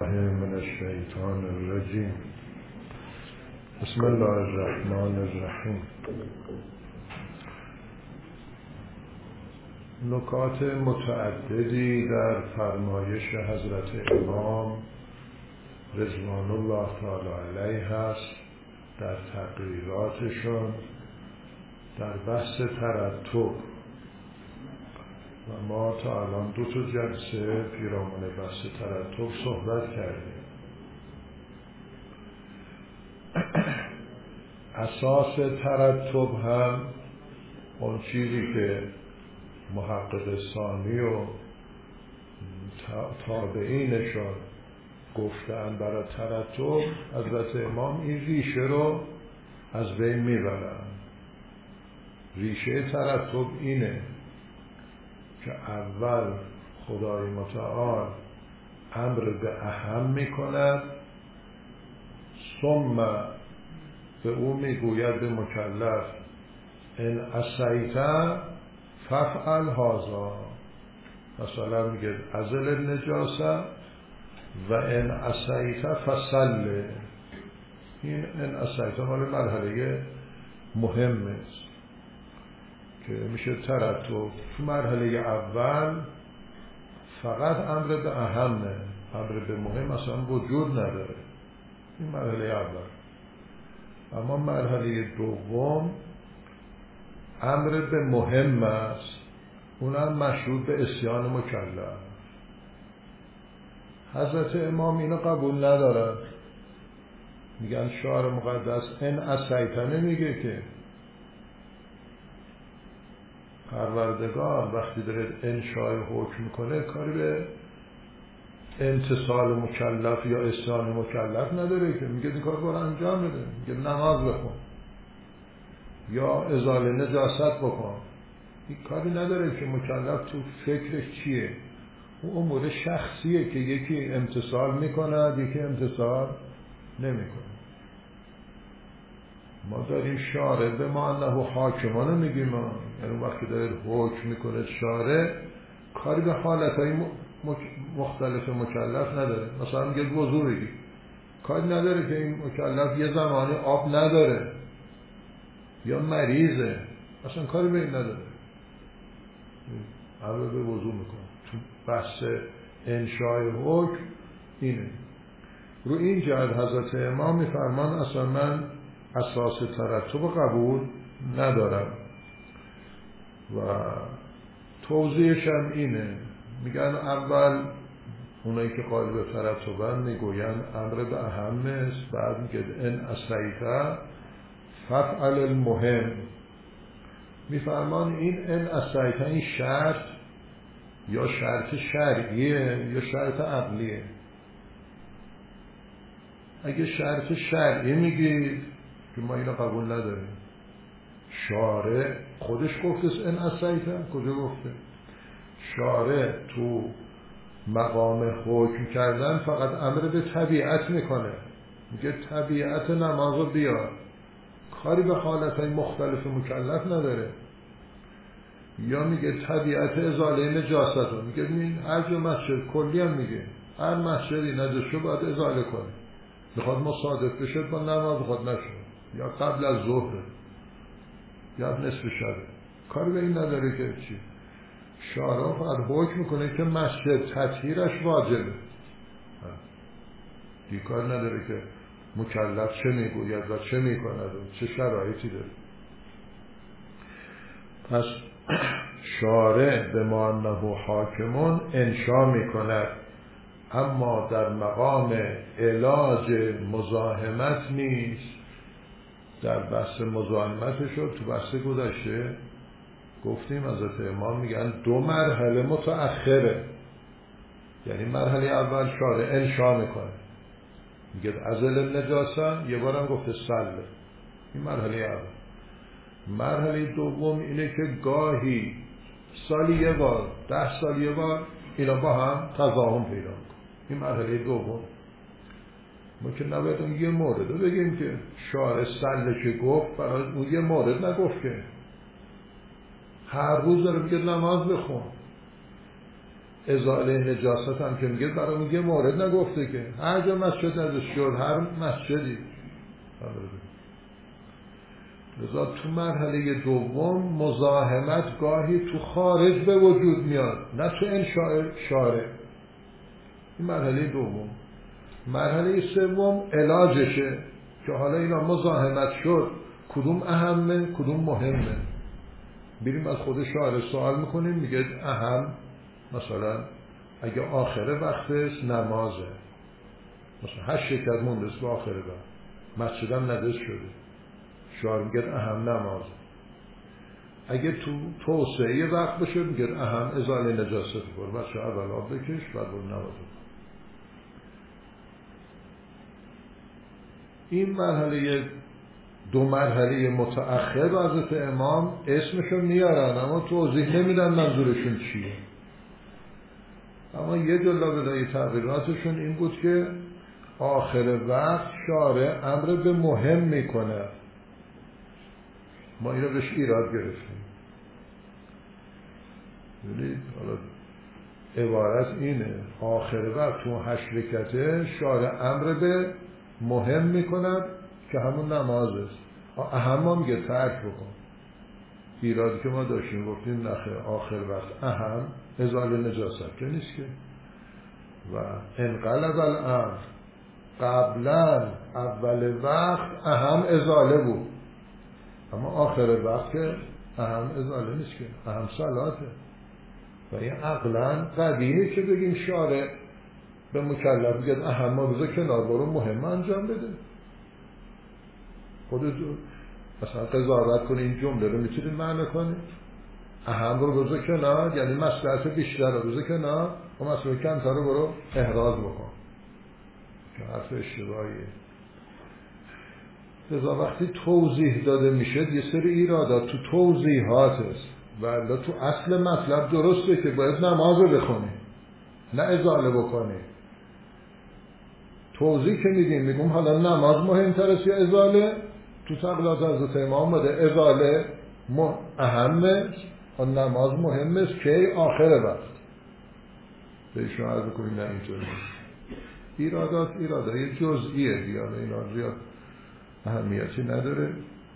بالله من الشیطان الرجیم. بسم الله الرحمن الرحیم. نکات متعددی در فرمایش حضرت امام رضوان الله تعالی علیه هست در تقریراتشون در بحث ترتب و ما تا الان 2 جلسه پیرامون بحث ترتب صحبت کردیم. اساس ترتب هم اون چیزی که محقق ثانی و تابعینشون گفتن برای ترتب، حضرت امام این ریشه رو از بین میبرن. ریشه ترتب اینه که اول خدای متعال امر به اهم میکند، ثم به او میگوید به مکلف ان عصیت فافعل هذا. مثلا میگه ازل النجاسه و ان عصیت فصل. این ان عصیت مال مرحله مهمه است که میشه ترتب. تو مرحله اول فقط امر به اهمه، امر به مهم اصلا وجود نداره. این مرحله اول. اما مرحله دوم امر به مهم است، اونم مشروط به عصیان مکلف. حضرت امام اینو قبول ندارن، میگن شعر مقدس ان عصیت نمیگه که پروردگار وقتی داره انشاء حکم میکنه کاری به امتثال مکلف یا عصیان مکلف نداره که میگه این کار رو انجام بده، میگه نماز بخون یا ازاله نجاست بکن. این کاری نداره که مکلف تو فکرش چیه. اون امور شخصیه که یکی امتثال میکنه یکی امتثال نمیکنه. ما داریم شارع به ما انه حاکمانه میگیم، یعنی وقتی داره حکم میکنه شارع کاری به حالتهای مختلف مکلف نداره. مثلا میگه وضو بگیر، کاری نداره که این مکلف یه زمانی آب نداره یا مریضه، اصلا کاری به این نداره، امر به وضو میکنه. تو بحث انشاء حکم اینه. رو این جهت حضرت امام میفرمان اصلا من اساس ترتب قبول ندارم و توضیحش هم اینه. میگن اول اونایی که قائل به ترتبن میگوین امر به اهم است، بعد میگه ان عصیت فافعل المهم. میفرمان این ان عصیت این شرط یا شرط شرعیه یا شرط عقلیه. اگه شرط شرعی میگید که ما اینو قبول نداریم، شارع خودش گفته ان عصیت، کجا گفته؟ شارع تو مقام حکم کردن فقط امر به طبیعت میکنه، میگه طبیعت نمازو بیار، کاری به حالتهای مختلف مکلف نداره. یا میگه طبیعت ازاله نجاست رو، میگه این هر جا مسجد کلی هم میگه هر مسجدی نجاسه باید ازاله کنه، بخواد مصادف بشه با نماز، بخواد نشه یا قبل از ظهر یا نصف شبه، کاری به این نداره که چی. شارع فقط حکم میکنه که مسجد تطهیرش واجبه، دیگه کار نداره که مکلف چه میگوید و چه میکند و چه شرایطی داره. پس شارع به ما انه حاکمون انشا میکند، اما در مقام علاج مزاحمت نیست. در بحث مزاحمت شد تو بحث گذشته گفتیم حضرت امام میگن 2 مرحله متأخره. یعنی مرحله اول شارع انشا میکنه، میگه ازل النجاسه، یه بارم گفته سله، این مرحله اول. مرحله دوم اینه که گاهی سالی یه بار 10 سال یه بار اینا با هم تضاهم پیدا میکنه. این مرحله دوم. ما که نباید اون یه مورد رو بگیم که شارع سله که گفت برای اون یه مورد نگفت که هر روز داره میگه نماز بخون. ازاله نجاست هم که میگه برای میگه مورد نگفته که هر جا مسجد ازش شد، هر مسجدی. لذا تو مرحله دوم مزاحمت گاهی تو خارج به وجود میاد، نه تو انشاء شارع. این مرحله دوم. مرحله سوم علاجشه که حالا اینا مزاحمت شد، کدوم اهمه کدوم مهمه. بریم از خود شارع سوال میکنیم، میگه اهم مثلا اگه آخر وقتش نمازه، مثلا 8 شکر مونده به آخر وقت، مسجدم ندز شده، شارع میگه اهم نمازه. اگه تو توسعه وقت بشه میگه اهم ازاله نجاست بر، بچه اول آب بکش بعد برو نمازه. این مرحله دو مرحله متأخر حضرت امام اسمشو میارن اما توضیح نمیدن منظورشون چیه. اما یه جلابه‌های تغییراتشون این بود که آخر وقت شارع امر به مهم میکنه. ما اینو بهش ایراد گرفتیم. یعنی حالا عبارت اینه، آخر وقت تو 8 رکعته شارع امر به مهم میکند که همون نماز است. اهم میگه ترک بکن. ایرادی که ما داشتیم گفتیم نخیر، آخر وقت اهم ازاله نجاست که نیست که. و انقلب الامر، قبلا اول وقت اهم ازاله بود، اما آخر وقت که اهم ازاله نیست که، اهم صلاته. و این عقلا قدیمی که بگیم شارع به مکلف بگید اهم ما بذار کنار برو مهم انجام بده. خودت مثلا قضاوت کنی این جمله رو میتونید معنی کنید، اهم رو بذار کنار یعنی مصلحت بیشتر رو بذار کنار و مصلحت کمتر رو برو احراز بکن، که حرف اشتباهیه. لذا وقتی توضیح داده میشه یه سری ایرادات تو توضیحات است، ولی تو اصل مطلب درسته که باید نماز رو بخونی نه ازاله بکنی. توضیح که میگیم حالا نماز مهمتر است یا ازاله، تو تقلیدات حضرت امام بوده ازاله اهمه و نماز مهم است که آخر وقت. به ایشون عرض کنیم نه اینطور ایرادات جزئیه دیگه، اینا زیاد اهمیتی نداره.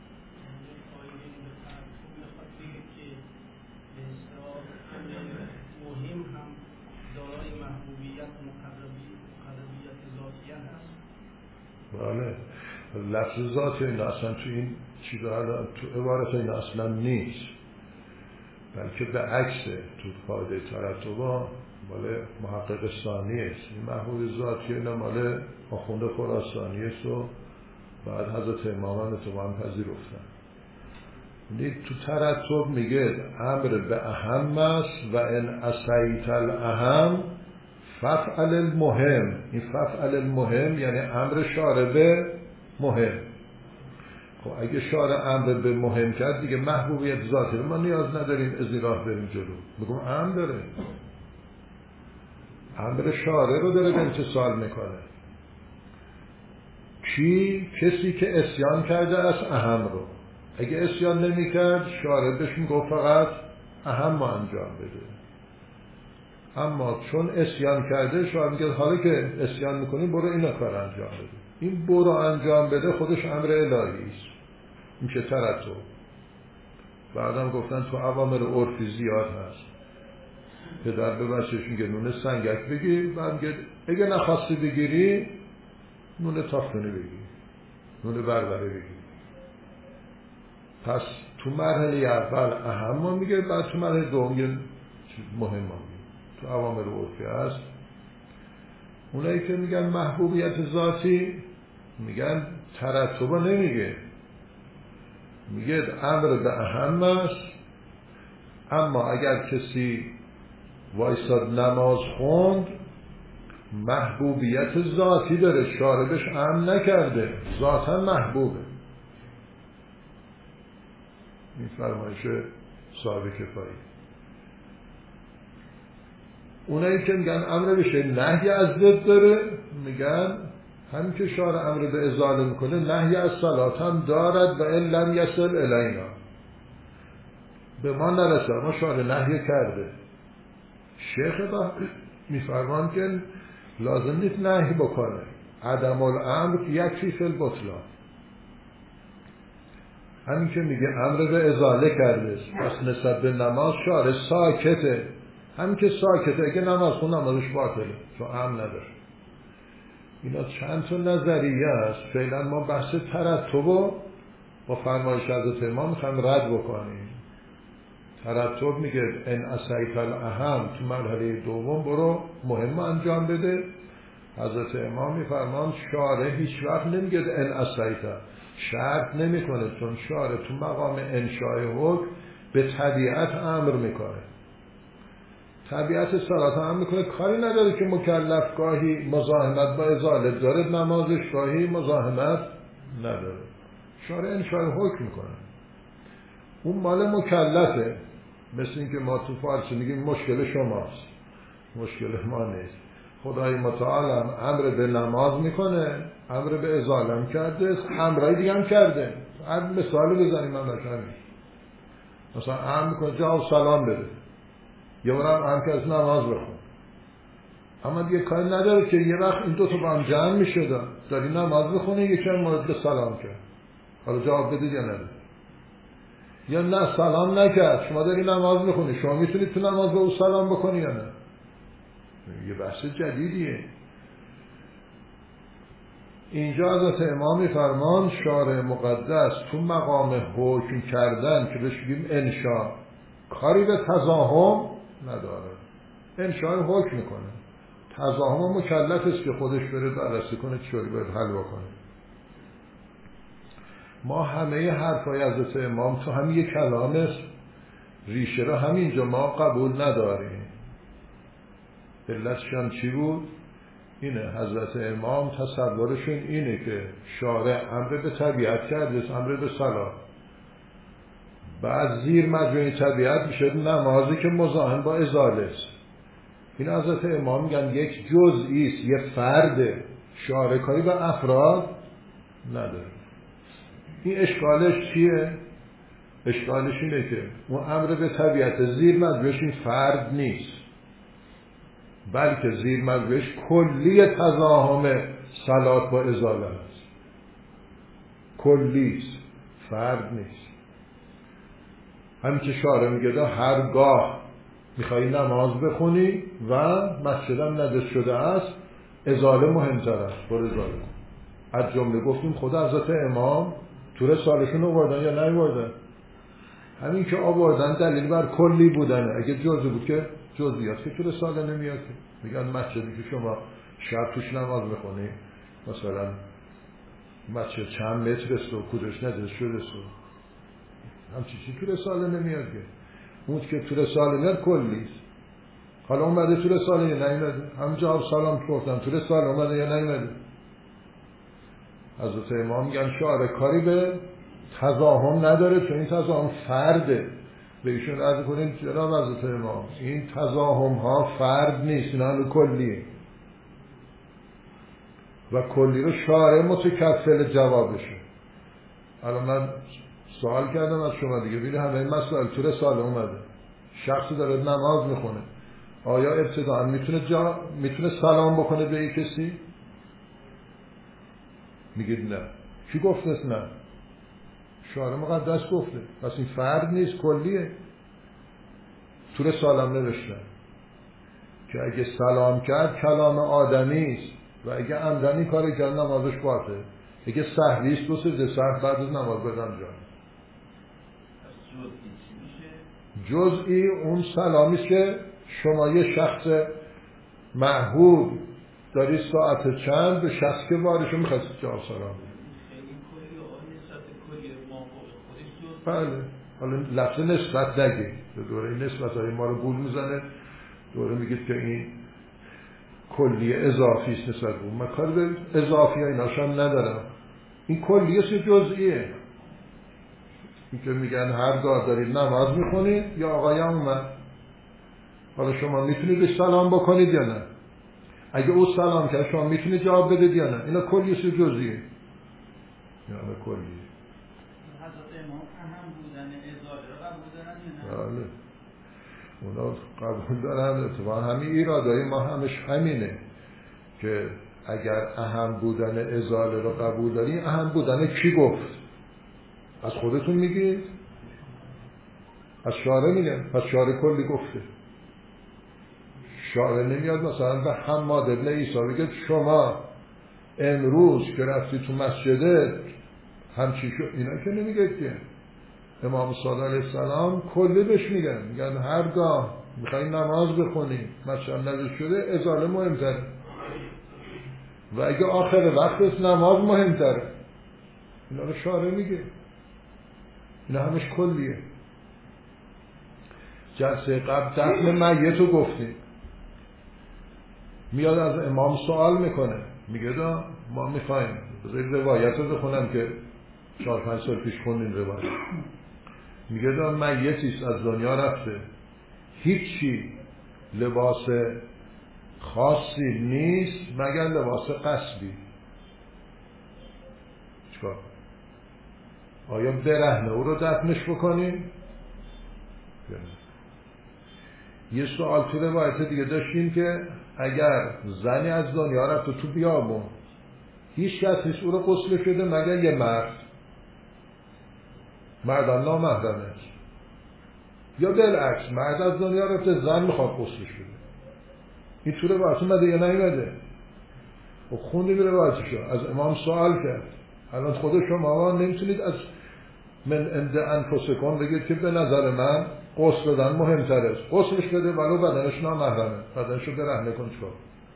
بله، لفظ ذات این اصلا تو این چیزها تو عبارت این اصلا نیست، بلکه به عکسه. تو قاعده ترتبا مال محقق ثانی است. این محبوب ذاتی اینا مال آخوند خراسانی است و بعد حضرت امام اتمام پذیرفتن. تو ترتب میگه امر به اهم است و ان عصیت الاهم ففعل المهم. این ففعل المهم یعنی امر شارع به مهم. خب اگه شارع امر به مهم کرد دیگه محبوبیت ذاتی ما نیاز نداریم از این راه بریم جلو. بگم امر داره، امر شارع رو داره به امتصال میکنه. کی؟ کسی که اسیان کرده از اهم رو. اگه اسیان نمی کرد شارع بهش میگفت فقط اهم ما انجام بده. اما چون اسیان کرده شارع میگه حالا که اسیان میکنی برو اینا کار انجام بده. این برو انجام بده خودش امر الهی است، میشه ترتب. بعدم گفتن تو اوامر عرفی زیاد هست. پدر به بچه‌ش میگه نون سنگک بگیر، بعد میگه اگه نخواستی بگیری نون تاختونی بگیر، نون بربره بگیر. پس تو مرحله اول اهم میگه، بعد تو مرحله دوم میگه مهم میگه. تو اوامر عرفی هست. اونایی که میگن محبوبیت ذاتی میگن ترتبا نمیگه، میگه امر به اهم است، اما اگر کسی وایساد نماز خوند محبوبیت ذاتی داره، شاربش امر نکرده، ذاتا محبوبه. این فرمایش صاحب کفایی. اونایی که میگن امر بشه نهی از ضد داره، میگن همین که شارع امر به ازاله میکنه نهی از صلات هم دارد و ان لم یصل الینا. به ما نرسه، ما شارع نهی کرده. شیخ میفرمان که لازم نیست نهی بکنه، عدم الامر یکفی فی البطلان. همین که میگه امر به ازاله کرده پس نسبت به نماز شارع ساکته، همین که ساکته اگه نماز خون نمازش باطله چون امر نداره. اینا چند تا نظریه است. فعلا ما بحث ترتب رو با فرمایش حضرت امام میخوایم رد بکنیم. ترتب میگه ان اسیت الاهم، تو مرحله دوم برو مهم انجام بده. حضرت امام میفرمان شارع هیچ وقت نمیگه ان اسیت، شرط نمیکنه، چون شارع تو مقام انشاء حکم به طبیعت امر میکنه. طبیعت صلات امر میکنه، کاری نداره که مکلف گاهی مزاحمت با ازاله داره نمازش، گاهی مزاحمت نداره. شارع انشاء حکم میکنه، اون مال مکلفه. مثل این که ما تو فارسی میگیم مشکل شماست، مشکل ما نیست. خدای متعال هم امر به نماز میکنه، امر به ازاله هم کرده، امرای دیگه هم کرده. هر مثال بزنیم من مثلا امر میکنه جواب سلام بده، یه بارم امر که از نماز بخون. اما دیگه کاری نداره که یه وقت این دوتا با هم جمع میشه، داری نماز بخونه یکی هم مورد به سلام کرد، حالا جواب بده یا نده، یا نه سلام نکرد، شما داری نماز میخونی، شما میتونید تو نماز به او سلام بکنی یا نه. یه بحث جدیدیه. اینجا حضرت امام میفرمان شارع مقدس تو مقام حکم کردن که بهش بگیم انشاء، کاری به تزاحم نداره، انشاء حکم میکنه. تزاحم مکلف است که خودش بره بررسی کنه چطوری باید حل بکنه. ما همه حرفای حضرت امام تو همین یک کلام است، ریشه را همینجا ما قبول نداریم. علتشان چی بود؟ اینه حضرت امام تصورشون اینه که شارع امر به طبیعت کرده، امر به صلاح، بعد زیر مجموعه طبیعت میشه نمازی که مزاحم با ازاله است. این حضرت امام میگن یک جزئی است، یک فرده، شارع کاری به افراد نداره. این اشکالش چیه؟ اشکالش اینه که اون امر به طبیعت زیر مجموعش این فرد نیست، بلکه زیر مجموعش کلی تزاحم صلات با ازاله است، کلی است، فرد نیست. همین که شارع میگه هرگاه میخوایی نماز بخونی و مسجدم نجس شده است ازاله مهمتر است، برو ازاله کن. از جمله گفتیم خدا حضرت امام تو رسالشون آوردن یا نیاوردن؟ همین که آوردن دلیل بر کلی بودنه. اگه جزئی بود که جزئیات که تو رساله نمیاد که. میگن مسجدی که شما شب توش نماز بخونی، مثلا مسجد چند متر است و کودش نجس شده است، همچی چی تو رساله نمیاد که. اون که تو رساله میاد کلی است. حالا اومده تو رساله یا نیومده؟ هم جواب سلام گفتم، تو رساله اومده یا نیومده؟ حضرت امام میگن شارع کاری به تزاحم نداره، چون این تزاحم فرده. به ایشون عرض کنیم جناب حضرت امام این تزاحم ها فرد نیست، اینا کلیه و کلی رو شارع متکفل جوابشه. الان من سوال کردم از شما دیگه، ببینید همه این مسائل تو رساله اومده. شخصی داره نماز میخونه، آیا ابتداء میتونه سلام بکنه به یک کسی؟ میگید نه. کی گفته نه؟ شارع مقدس گفته. پس این فرد نیست، کلیه. تو رساله نوشتن که اگه سلام کرد کلام آدمی است و اگه عمدن کاری کرد نمازش باطله. اگه سهوی است دو سجده سهو بعد از نماز بدن جان. جزئی اون سلامی است که شما یه شخص معهود داری ساعت چند به شخص که وارشو میخواست جواب سلام بدی. بله. حالا لفظ نسبت نگید، به دوره نسبت های ما رو گول میزنه، دوره میگید که این کلی اضافی است نسبت بود. من کار به اضافی ها ایناشم ندارم. این کلی است جزئیه. این که میگن هرگاه دارید نماز میخونید یا آقایم اومد، حالا شما میتونید به سلام بکنید یا نه؟ اگه او سلام کرد شما میتونید جواب بدید یا نه؟ اینا کلی است جزئیه. یعنی کلی. حضرت امام هم بودن ازاله را قبول دارن یا نه؟ بله. اونا قبول دارن. اتفاقا همین ایرادای ما همش همینه که اگر اهم بودن ازاله رو قبول داری، اهم بودن کی گفت؟ از خودتون میگید؟ از شارع میگن. پس شارع کلی گفته. شارع نمیاد مثلا به حماد ابن عیسی بگه شما امروز که رفتی تو مسجده همچی شد. اینا که نمیگه که. امام صادق علیه السلام کلی بهش میگن هرگاه میخوایی نماز بخونی مسجد نزد شده ازاله مهمتره و اگه آخر وقتش نماز مهمتره. اینا رو شارع میگه. اینا همش کلیه. جلسه قبل دفن میت رو گفتیم. میاد از امام سوال میکنه، میگه ما میخوایم روایت رو بخونم که 4-5 سال پیش خوندیم روایت. میگه میتیست از دنیا رفته، هیچی لباس خاصی نیست مگر لباس قصبی. چکار؟ آیا برهنه او رو دفنش بکنیم؟ یه سوال تو روایت دیگه داشتیم که اگر زنی از دنیا رفته تو بیابون، هیچ کس نیست او رو غسل شده مگر یه مردان نامحرمه، یا بالعکس مرد از دنیا رفته زن میخواد غسل شده. این تو روایت اومده یا نیومده؟ خب خوندیم روایتشو، از امام سوال کرد. الان خود شما نمیتونید از من عند انفسکم بگید که به نظر من غسل دادن مهمتر است. غسلش بده ولو بدنش نامحرمه، بدنشو برهنه کن چکار.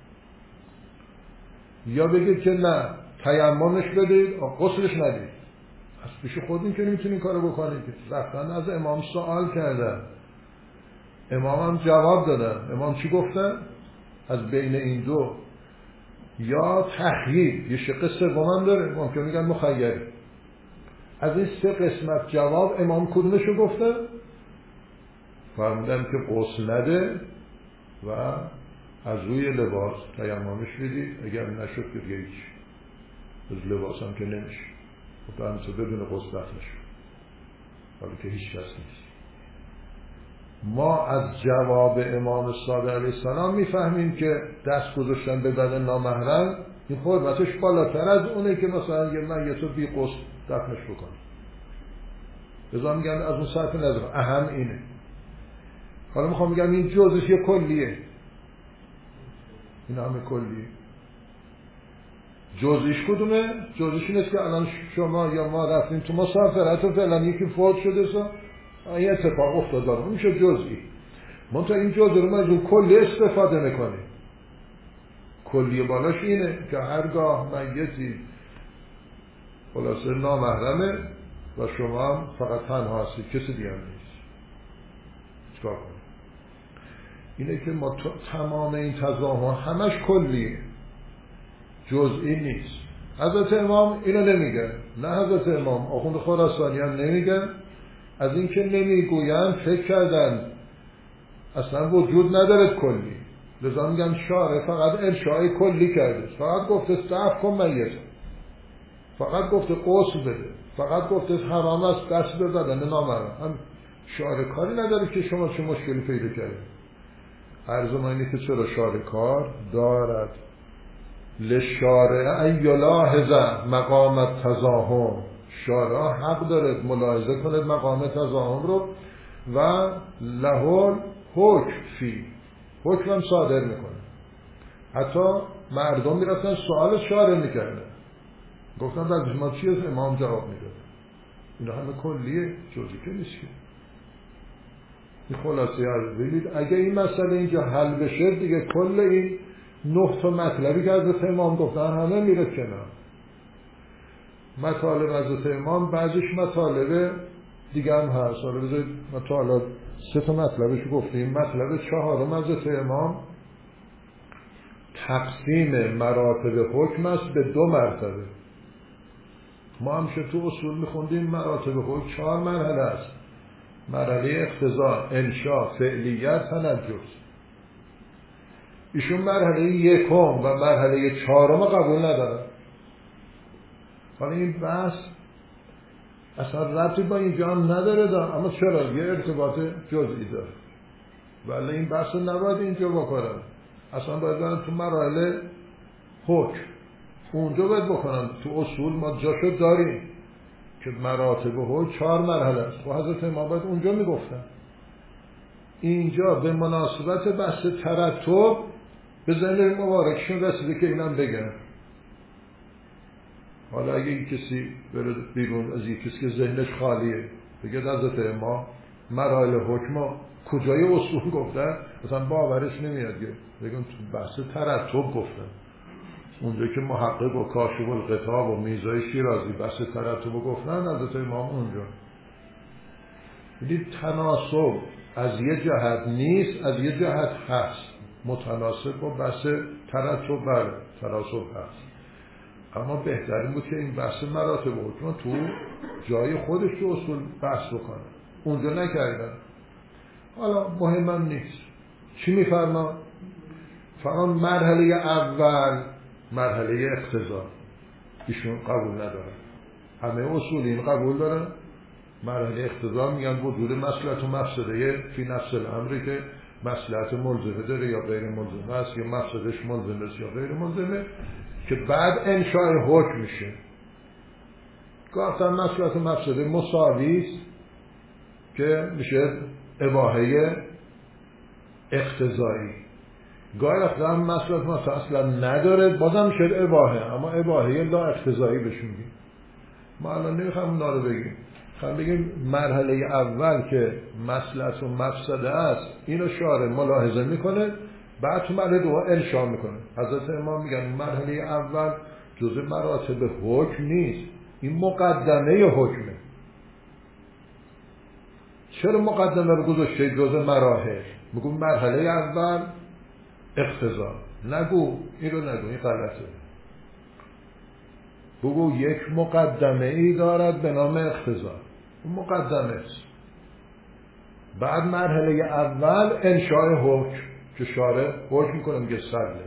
یا بگید که نه تیممش بدید غسلش ندید. از پیش خودتون که نمیتونین کارو بکنید. رفتن از امام سوال کردن، امام هم جواب دادن. امام چی گفتن؟ از بین این دو یا تخییر، یه شق سوم هم داره، ممکن میگن مخیری. از این 3 قسمت جواب امام کدومشو گفتن؟ فرمودن که غسل نده و از روی لباس تیممش بدید، اگر نشد که دیگه هیچ از لباس هم که نمیشه. خب همینطور بدون غسل دفنش، حالا که هیچ کس نیست. ما از جواب امام صادق علیه السلام میفهمیم که دست گذاشتن به بدن نامحرم این حرمتش بالاتر از اونه که مثلا یه میتو بی غسل دفنش بکنه. بذار میگن از اون صرف نظر اهم اینه. حالا میخوام بگم این جزش یه کلیه. این همه کلیه. جزش کدومه؟ جزش این است که الان شما یا ما رفتیم تو مسافرت و فعلا یکی فوت شده این اتفاق افتاد داره. میشه جزئی. منتها این جزء رو ما از اون کلی استفاده میکنیم. کلی بالاش اینه که هرگاه میتی خلاصه نامحرمه و شما هم فقط تنها هستید، کسی دیگه هم نیست. چکار کنیم؟ اینه که ما تمام این تضاهم همش کلیه، جزئی نیست. حضرت امام اینو نمیگن. نه حضرت امام، آخوند خراسانی هم نمیگن. از این که نمیگوین فکر کردن اصلا وجود نداره کلی. لذا میگن شارع فقط ارشای کلی کرده. فقط گفته صرف کن میت، فقط گفته غسل بده، فقط گفته حرام است دست بزدن نامحرم. هم شارع کاری نداره که شما چه مشکلی پیدا کردید. عرض ما اینه که چرا شارع کار دارد. لشارع ای یلاحظ مقام التزاحم، شارع حق داره ملاحظه کنه مقام تزاحم رو و لهول حکم فی، حکم هم صادر میکنه. حتی مردم میرفتن سوال شارع میکردن، گفتن در ما چی است؟ امام جواب میداد. اینا همه کلیه، جزئی که نیست که. این خلاصه عرض بگید اگه این مسئله اینجا حل بشه دیگه کل این 9 تا مطلبی که حضرت امام گفتن همه میره کنار. مطالب حضرت امام بعضیش مطالب دیگه هم هست. حالا بذارید مطالب 3 تا مطلبش گفتیم. مطلب 4 حضرت امام تقسیم مراتب حکم است به 2 مرتبه. ما هم تو اصول میخوندیم مراتب حکم 4 مرحله است. مرحله اقتضا، انشاء، فعلیت، تنجس. ایشون مرحله 1 و مرحله 4 قبول ندارن. حالا این بحث اصلا ربطی با اینجا هم نداره اما چرا؟ یه ارتباط جزئی داره. ولی این بحث رو نباید اینجا بکنن، اصلا باید برن تو مراحل حکم، اونجا باید بکنن. تو اصول ما جاشو داریم که مراتب حکم 4 مرحله است و حضرت امام باید اونجا میگفتن. اینجا به مناسبت بحث ترتب به ذهن مبارکشون رسیده که اینم بگن. حالا اگه کسی بره بیرون از یک کسی که ذهنش خالیه بگه حضرت امام مراحل حکم کجای اصول گفتن، مثلا باورش نمیاد. بگم تو بحث ترتب گفتن، اونجا که محقق و کاشف القطاب و میرزای شیرازی بحث ترتب گفتن، حضرت امام اونجا. یعنی تناسب از یه جهت نیست، از یه جهت هست، متناسب با بحث ترتب بله تناسب هست، اما بهترین بود که این بحث مراتب حکم تو جای خودش تو اصول بحث بکنه، اونجا نکردن. حالا مهمم نیست. چی میفرما؟ فرمان مرحله اول مرحله اقتضا ایشون قبول ندارن، همه اصولین قبول دارن. مرحله اقتضا میگن وجود مصلحت و مفسده فی نفس الامری، که مصلحت ملزمه داره یا غیر ملزمه است، یا مفسدش ملزمه است یا غیر ملزمه، که بعد انشاء حکم میشه. گفتن مصلحت و مفسده مساوی است که میشه اباحه اقتضایی. گاهی وقتا هم مصلحت مفسده اصلا نداره بازم میشه اباحه، اما اباحه لا اقتضایی بهشون میگیم. ما الان نمیخوام اونا رو بگیم، خواهم بگیم مرحله اول که مصلحت و مفسده است اینو شارع ملاحظه میکنه، بعد تو مرحله دوم انشاء میکنه. حضرت امام میگن مرحله اول جزء مراتب حکم نیست، این مقدمه حکمه. چرا مقدمه رو گذاشته جزء مراحل؟ میگم مرحله اول اقتضا، نگو این رو نگو، این غلطه. بگو یک مقدمه ای دارد به نام اقتضا، اون مقدمه است. بعد مرحله اول انشاء حکم که شارع حکم میکنه، میگه سله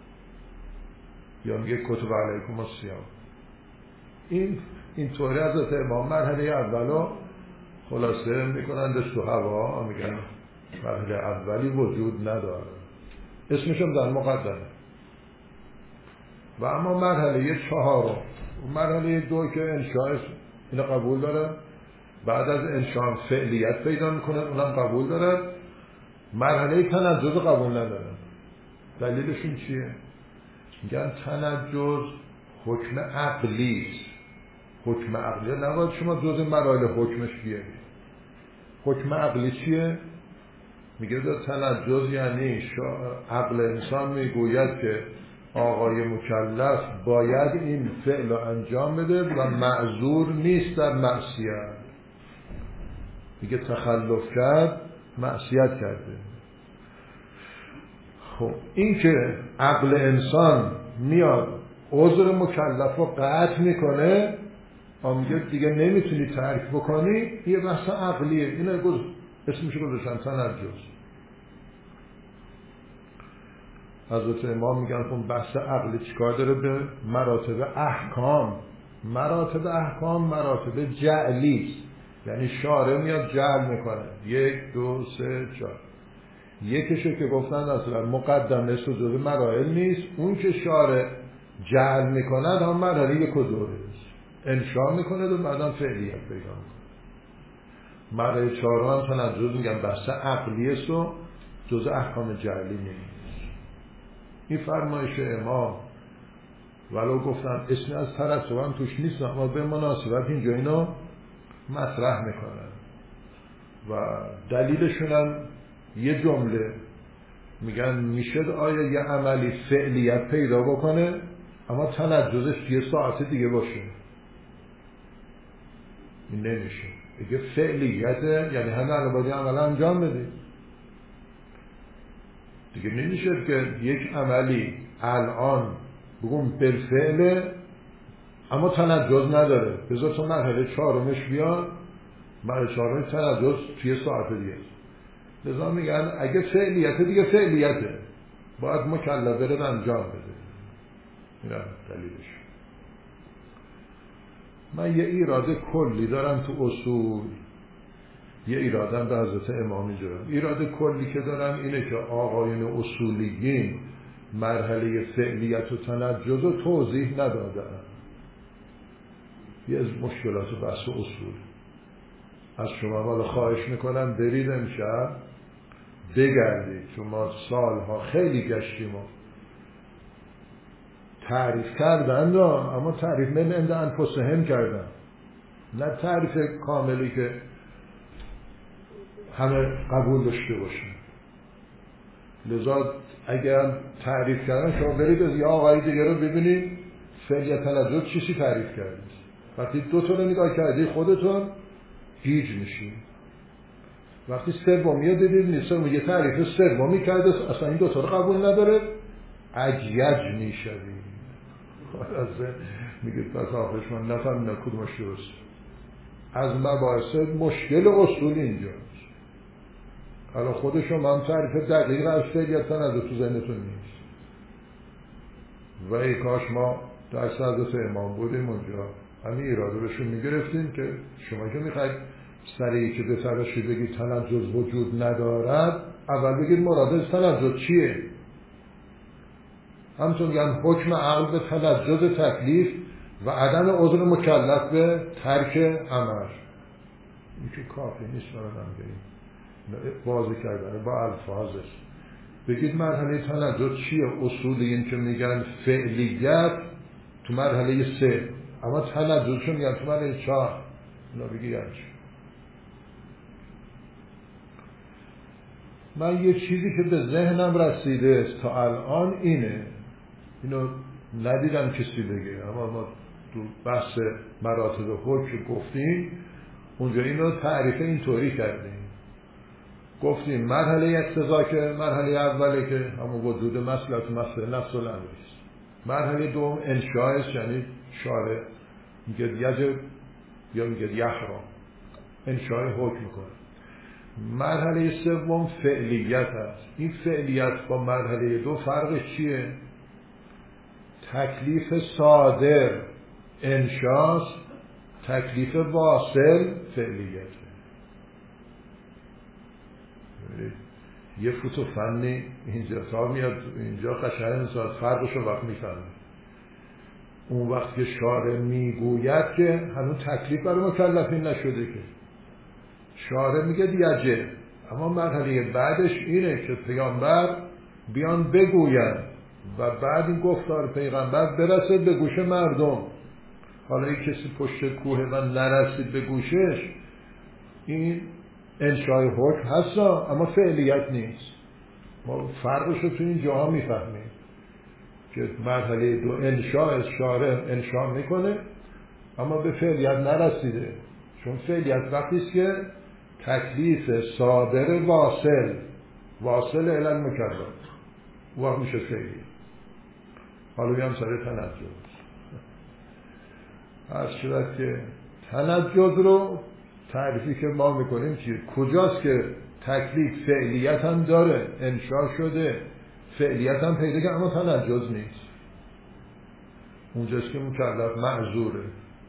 یا میگه کتب علیکم الصیام. این طوری حضرت امام مرحله اولو خلاصه میکنندش تو هوا، میگن مرحله اولی وجود نداره، اسمشم در مقدمه. و اما مرحله 4 مرحله 2 که انشاء اینو قبول داره، بعد از انشاء فعلیت پیدا میکنه، اونم قبول داره. مرحله تنجز قبول ندارن. دلیلشون چیه؟ میگن تنجز حکم عقلی است. حکم عقلی نباید شما جز مراحل حکمش بیاری. حکم عقلی چیه؟ میگه تنجز یعنی عقل انسان میگوید که آقای مکلف باید این فعل رو انجام بده و معذور نیست در معصیت. میگه تخلف کرد معصیت کرده. خب این که عقل انسان میاد عذر مکلف رو قطع میکنه، میگه دیگه نمیتونی ترک بکنی، یه بحث عقلیه. اینو اسمش گذاشتن تنجز. حضرت امام میگن اون بحث عقلی چیکار داره به مراتب احکام؟ مراتب احکام مراتب جعلی است، یعنی شارع میاد جعل میکنه 1 2 3 4. یکیشو که گفتن اصلا مقدمه است و جزء مراحل نیست، اون که شارع جعل میکنه هم مرحله 1 و 2 است، انشاء میکنه و بعدم فعلیت پیدا میکنه. مرحله 4 هم تنجز میگن بحث عقلی است و جزء احکام جعلی نیست. این فرمایش امام ولو گفتن اسمی از ترتب هم توش نیست، اما به مناسبت اینجا اینو مطرح میکنن و دلیلشون هم یه جمله میگن میشه آیا یه عملی فعلیت پیدا بکنه اما تنجزش 1 ساعت دیگه باشه؟ این نمیشه. اگه فعلیته یعنی همه الان باید عمل انجام بده دیگه. نمیشه که یک عملی الان بگم بالفعل اما تنجز نداره، بذار تو مرحله 4 بیاد، مرحله 4 تنجز 1 ساعت دیگه. لذا میگن اگه فعلیته دیگه فعلیته، باید مکلف بره انجام بده. اینا دلیلش. من یه ایراد کلی دارم تو اصول یه ایرادم به حضرت امامی دارم. ایراد کلی که دارم اینه که آقایون اصولیین مرحله فعلیت و تنجز رو توضیح ندادن. یه از مشکلات بحث اصول. از شما حالا خواهش میکنم برید امشب بگردید، چون ما سالها خیلی گشتیم و تعریف کردن اما تعریف من عند انفسهم کردن، نه تعریف کاملی که همه قبول داشته باشن. لذا اگر تعریف کردن شما برید از یه آقای دیگه رو ببینید فعلیت تنجز چیزی تعریف کردید. وقتی دو تا رو نگاه کردید خودتون گیج میشید. وقتی سومی رو دیدید نیست یه تعریف سومی کرده اصلا این دو تا رو قبول نداره، عجیج میشوید. میگید پس آخرش من نفهمیدم کدومش درست. از مباحث مشکل اصولی اینجاست. حالا خودشون هم تعریف دقیق از فعلیت تنجز تو ذهنتون نیست. و ای کاش ما در حضرت امام بودیم اونجا همین ایراده بهشون میگرفتیم که شما که میخواید سریعی که به تراشی بگید تنجز وجود ندارد، اول بگید مراد از تنجز چیه. همچون میگن حکم عقل به تنجز تکلیف و عدم عذر مکلف به ترک امر. این که کافی نیست من بگیم واضح کردن با الفاظش. بگید مرحله تنجز چیه. اصول این که میگن فعلیت تو مرحله 3، اما تنجزشون میگن تو مرحله 4. اینا بگی یعنی من یه چیزی که به ذهنم رسیده تا الان اینه، اینو ندیدم کسی بگه، اما ما تو بحث مراتب حکم گفتیم اونجا اینو تعریف اینطوری کردیم. گفتیم مرحله اقتضا که مرحله اوله که همون وجود مصلحت مسئله نفس الامر است. مرحله دوم انشاء، یعنی شارع میگه یجب یا میگه یحرم، انشاء حکم میکنه. مرحله سوم فعلیت است. این فعلیت با مرحله 2 فرقش چیه؟ تکلیف صادر انشاست، تکلیف واصل فعلیت. یه فوت و فنی اینجا تا میاد اینجا قشنگ انسان فرقش رو وقت میفهمه. اون وقت که شارع میگوید که هنوز تکلیف برای مکلفین نشده، که شارع میگه دیگه، اما مرحله بعدش اینه که پیامبر بیان بگوین و بعد این گفتار پیغمبر برسه به گوش مردم. حالا این کسی پشت کوه و نرسید به گوشش، این انشای حکم هست اما فعلیت نیست. ما فرقش رو تو این جاها میفهمیم که مرحله 2 انشاء، شارع انشاء میکنه اما به فعلیت نرسیده، چون فعلیت وقتی است که تکلیف صادر واصل الی المکلف وقت میشه فعلی. حالا بیام سر تنجز. هر صورت که تنجز رو تعریفی که ما میکنیم چیه؟ کجاست که تکلیف فعلیت هم داره، انشاء شده، فعلیت هم پیدا کرد، اما تنجز نیست. اونجاست که مکلف معذوره.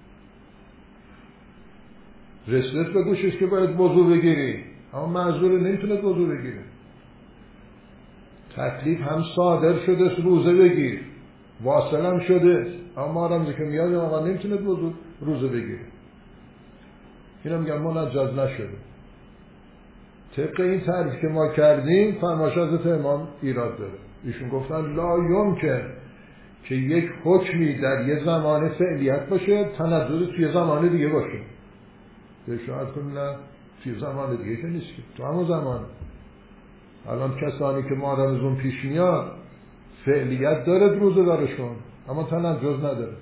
رسلت به گوشش که باید وضو بگیری، اما معذوره نمیتونه وضو بگیره. تکلیف هم صادر شده روزه بگیر، واصل هم شده، اما آدم که میاد آقا نمیتونه روزه بگیره. اینا میگن منجز نشده. طبق این تعریف که ما کردیم فرمایش حضرت امام ایراد داره. ایشون گفتن لا یمکن که یک حکمی در یه زمان فعلیت باشه تنجز توی زمان دیگه باشه. شاید کنیم نه توی زمان دیگه که نیست که تو همون زمان. الان کسانی که ما رمزون پیش میاد فعلیت داره روزه دارشون اما تنجز نداره.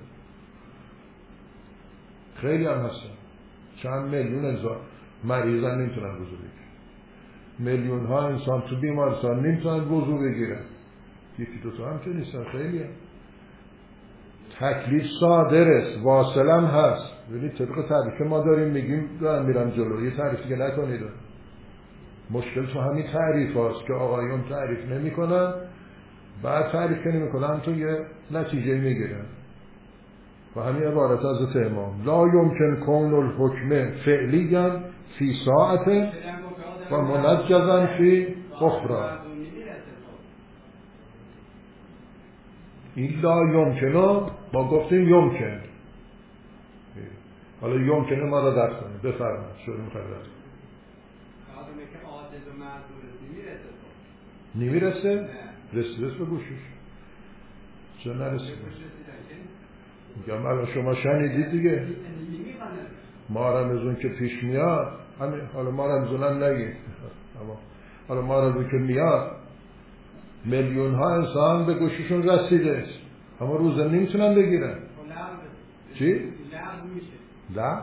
خیلی هم هستن، چند میلیون انسان مریضن نمیتونن وضو بگیرن، میلیون ها انسان تو بیمارستان نمیتونن وضو بگیرن. یکی دو تا هم که نیستن، خیلی هم. تکلیف صادر است، واصل هم هست. ببینید طبق تعریف ما داریم میگیم دارن میرن جلو، یه تعریفی که نکنید. مشکل تو همین تعریف هاست که آقایون تعریف نمی کنن، بعد تعریف که نمی کنن تو یه نتیجه میگیرن. و همین عبارت از امام لا یمکن کون الحکم فعلیاً فی ساعت و منجزاً فی اخرى. این لا یمکنه ما گفتیم یمکن، حالا یمکنه ما را درک کنیم. بفرمایید شروع می‌خواید نمیرسه؟ رسیدست به گوشش چه نرسید؟ میگم الان شما شنیدید دیگه، ما رمزون که پیش میاد همین، حالا ما رمزون هم نگید، اما حالا ما رمزون که میاد میلیون ها انسان به گوششون رسیده، اما روزه نمیتونن بگیرن. چی؟ لغو؟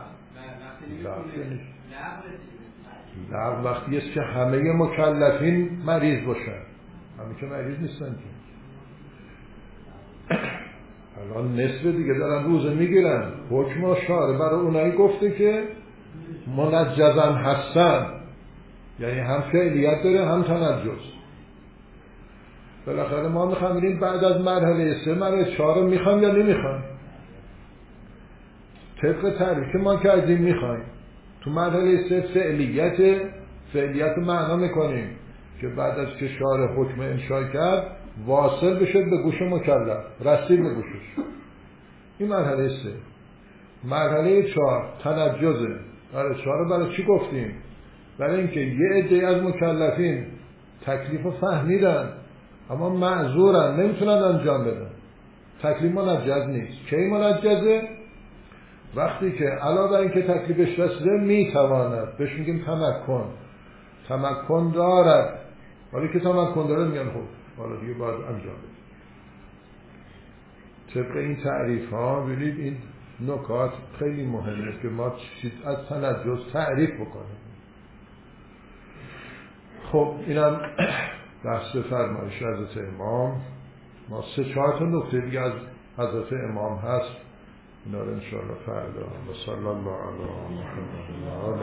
لغو وقتی است که همه مکلفین مریض باشن، همه که مریض نیستن که الان نصف دیگه دارن روزه میگیرن. حکم شارع برای اونایی گفته که منجزن هستن، یعنی هم فعلیت داره هم تنجز. بالاخره ما میخوام ببینیم بعد از مرحله 3 مرحله 4 میخوام یا نمیخوام. طبق تعریف که ما کردیم میخوایم. تو مرحله 3 فعلیت معنا میکنیم که بعد از که شارع حکم انشاء کرد واصل بشه به گوش مکلف، رسید به گوشش. این مرحله 3. مرحله 4 تنجزه. مرحله 4 برای چی گفتیم؟ برای اینکه یه عده از مکلفین تکلیف رو فهمیدن اما معذورن، نمیتونن انجام بدن. تکلیف منجز نیست. کی منجزه؟ وقتی که علاوه بر اینکه تکلیفش رسیده میتواند، بهش میگیم تمکن دارد. ولی که تمکن داره میگن خب حالا دیگه باید انجام بده. طبق این تعریف ها ببینید این نکات خیلی مهمه که ما از تنجز تعریف بکنیم. خب اینم بحث فرمایش حضرت امام. ما 3-4 تا نکته دیگه از حضرت امام هست، اینا رو انشاءالله فردا. و صلی الله علی محمد.